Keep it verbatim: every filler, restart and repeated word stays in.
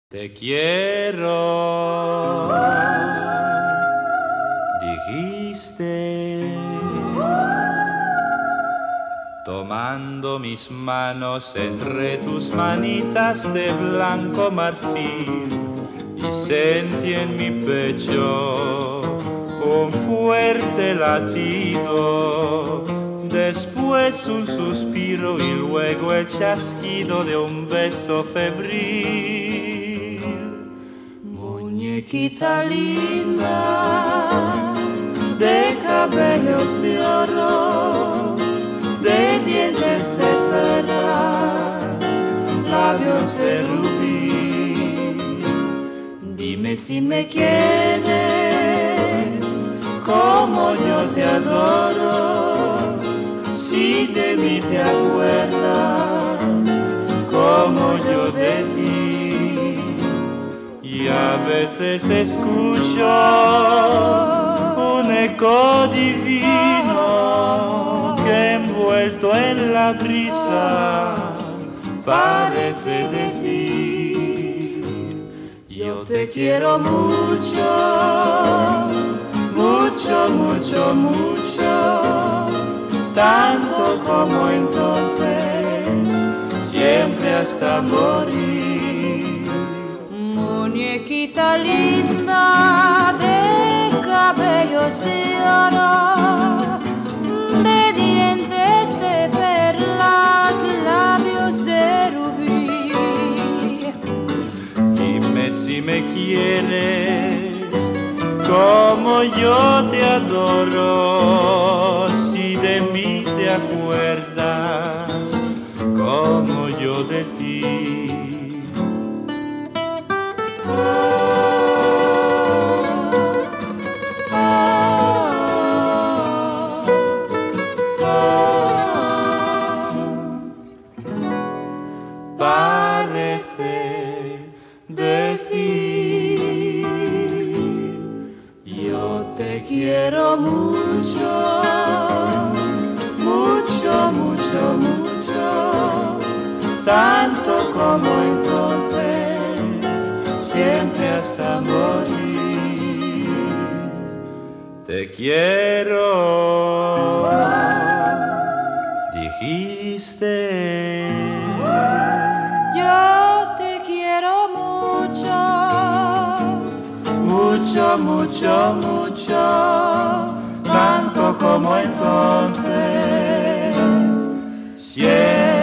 Te quiero, dijiste, tomando mis manos entre tus manitas de blanco marfil, y sentí en mi pecho un fuerte latido, después un suspiro y luego el chasquido de un beso febril. Muñequita linda, de cabellos de oro, de dientes de perla, labios de rubí. Dime si me quieres, como yo te adoro, si de mí te acuerdas, como yo de ti. Y a veces escucho un eco divino que envuelto en la brisa parece decir: yo te quiero mucho, mucho, mucho, mucho, tanto como entonces, siempre hasta morir. Muñequita linda, de cabellos de oro, de dientes de perlas, labios de rubí. Dime si me quieres, como yo te adoro, si de mí te acuerdas, como yo de ti. Parece decir: yo te quiero mucho, mucho, mucho, mucho, tanto como entonces, siempre hasta morir. Te quiero, dijiste. Yo te quiero mucho, mucho, mucho, mucho, tanto como entonces, siempre.